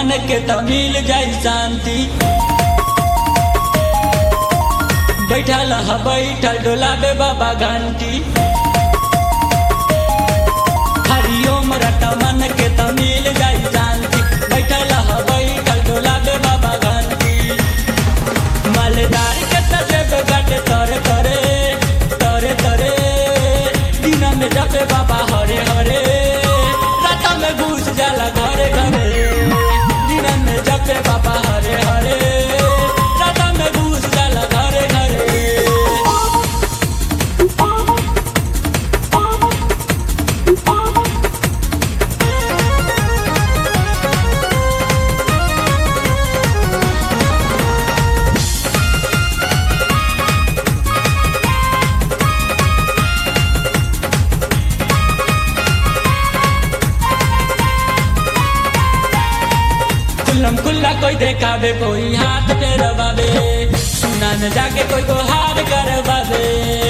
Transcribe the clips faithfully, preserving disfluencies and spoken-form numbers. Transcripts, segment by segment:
मन के त मिल जाई शांति। बैठल ह बैठल डोलाबे बाबा घंटी। हरिओम रट मन के त मिल जाई शांति। बैठल ह बैठल डोलाबे बाबा घंटी। मालदार के त जेब गट तरे तरे तरे तरे। दिन में जपे बाबा हरे हरे। रात में घुस जाला घरे घरे। दिन में जपे बाबा हरे हरे। रात में घुस जाला घरे घरे। खुल्लम खुल्ला कोई देखावे कोई हाथ पे रवावे। सुना न जाके कोई को हार करवावे।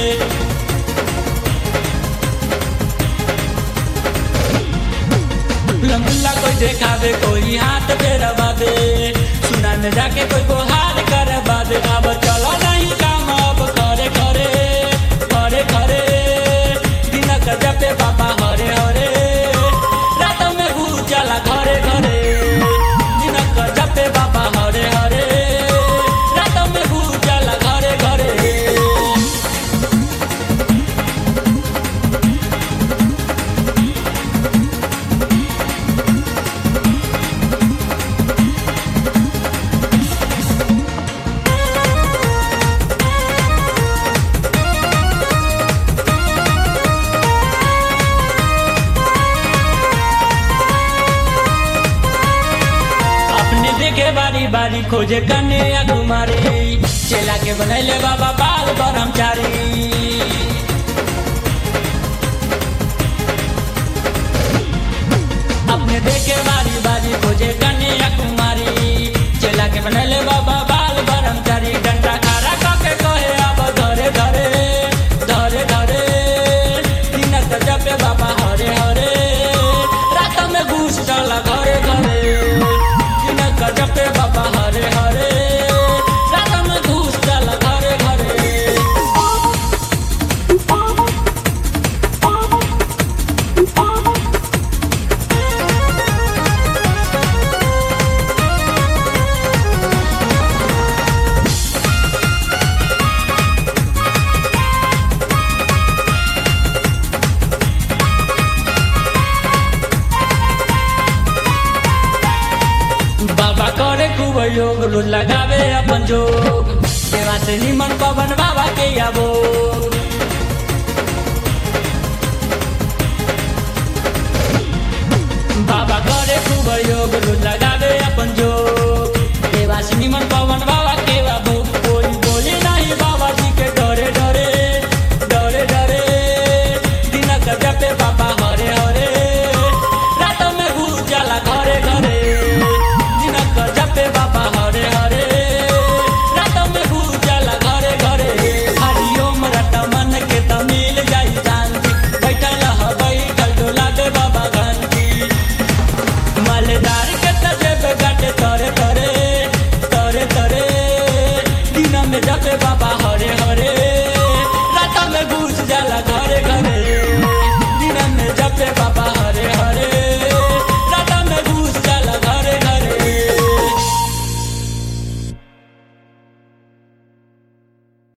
खुल्लम खुल्ला कोई देखावे कोई हाथ पे रवावे। सुना न जाके कोई को हार करवावे। अब चलो नहीं काम अब करे करे करे करे। दिन का जपे बाबा हरे हरे। रात में घुस जाला घरे घरे। जपे बाबा हरे हरे। रात में घुस जाला घरे घरे। देखे बारी बारी खोजे कन्या कुमारी। चेला के बनैले बाबा बाल ब्रह्मचारी। अपने देखे बारी बारी खोजे कन्या कुमारी। चेला के बनैले बाबा बाल ब्रह्मचारी। डंडा खारा काके कहे अब धरे धरे धरे धरे। दिन का जपे बाबा हरे हरे। रात में घुस जाला घरे घरे। जपे बाबा हरे हरे। रात में घुस जाला घरे घरे। बाबा करे खूब योग रोज लगावे अपन जोग। सेवा से निमन पवन बाबा के आबो।